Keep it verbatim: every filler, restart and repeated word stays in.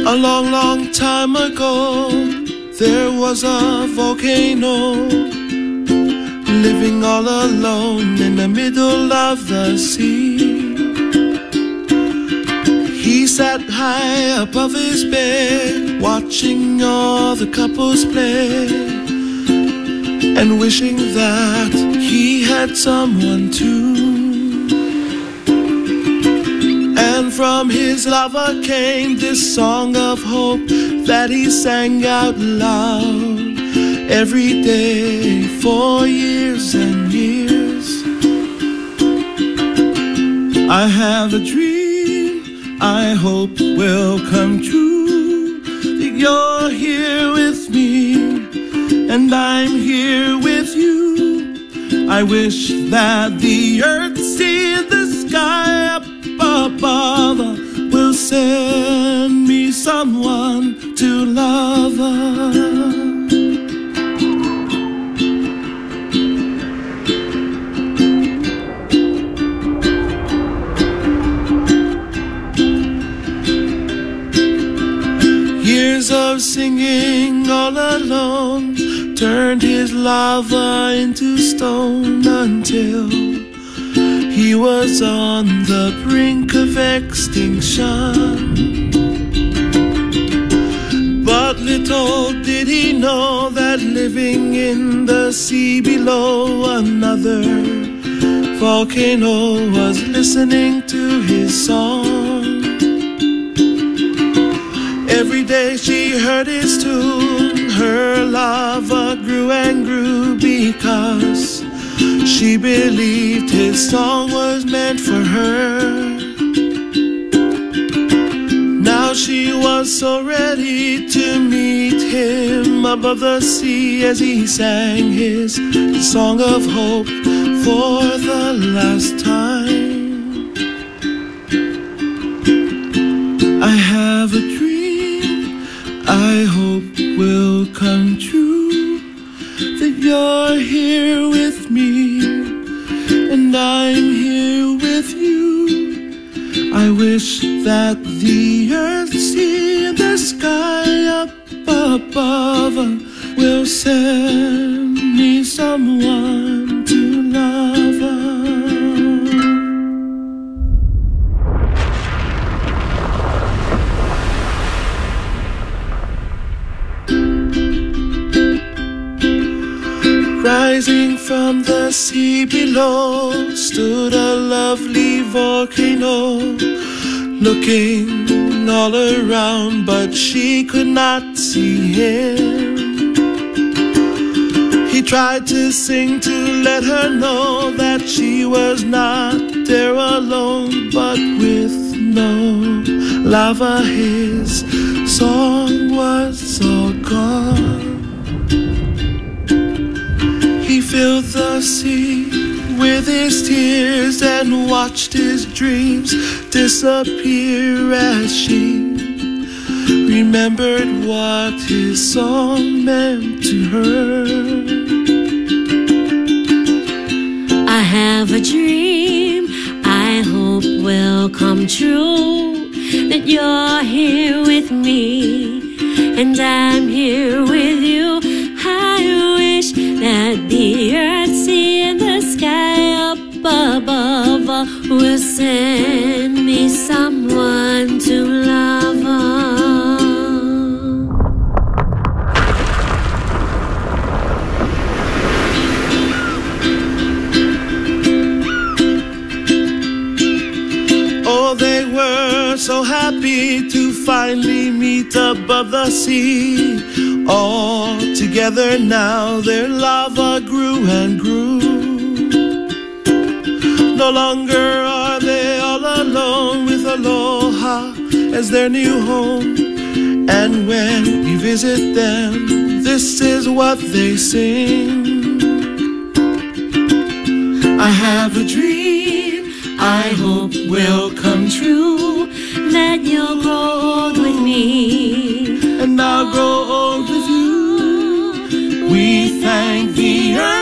A long, long time ago, there was a volcano living all alone in the middle of the sea. He sat high above his bed, watching all the couples play, and wishing that he had someone too. And from his lover came this song of hope that he sang out loud every day for years and years. I have a dream I hope will come true, that you're here with me and I'm here with you. I wish that the earth see the sky up above will send me someone to love her. Years of singing all alone turned his lava into stone until he was on the brink of extinction. But little did he know that living in the sea below, another volcano was listening to his song. Every day she heard his tune, her lava grew and grew because she believed his song was meant for her. Now she was so ready to meet him above the sea as he sang his song of hope for the last time. I have a dream I hope will come true, that you're here with me and I'm here with you. I wish that the earth see the sky up above will send me someone to love her. Rising from the sea below stood a lovely volcano, looking all around, but she could not see him. He tried to sing to let her know that she was not there alone, but with no lava his song was all gone. He filled the sea with his tears and watched his dreams disappear as she remembered what his song meant to her. I have a dream I hope will come true, that you're here with me and I'm here with you. I wish that the earth, sea and the sky up above will send me someone to love her. Oh, they were so happy to finally meet above the sea. All together now their lava grew and grew. No longer are they all alone, with Aloha as their new home. And when we visit them, this is what they sing. I have a dream I hope will come true, that you'll grow old with me and I'll grow old with you. We thank the earth